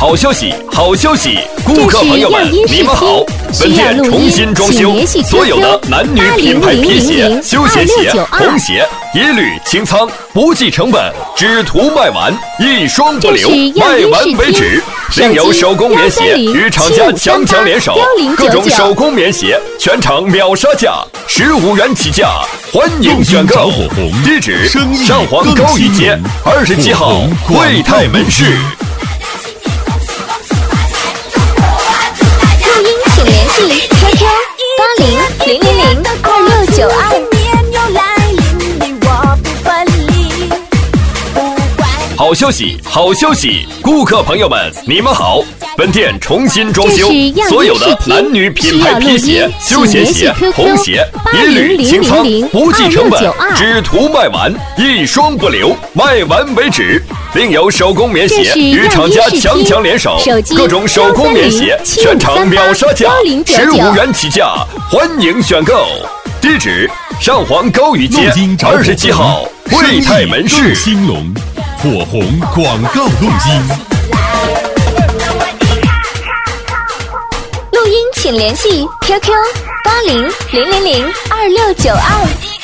好消息，好消息！顾客朋友们，你们好！本店重新装修，所有的男女品牌皮鞋、休闲鞋、童鞋一律清仓，不计成本，只图卖完，一双不留，卖完为止。另有手工棉鞋与厂家强联手，各种手工棉鞋全场秒杀价，15元起价，欢迎选购。地址：上环高宇街27号汇泰门市。 请联系 QQ8000022692。 好消息，好消息！顾客朋友们，你们好！本店重新装修，所有的男女品牌皮鞋、休闲鞋、童鞋一律清仓，不计成本，只图卖完，一双不留，卖完为止。另有手工棉鞋与厂家强联手，各种手工棉鞋全场秒杀价，15元起价，欢迎选购。地址：上环高宇街27号汇泰门市。 兴隆火红广告录音。 录音请联系 QQ8000022692。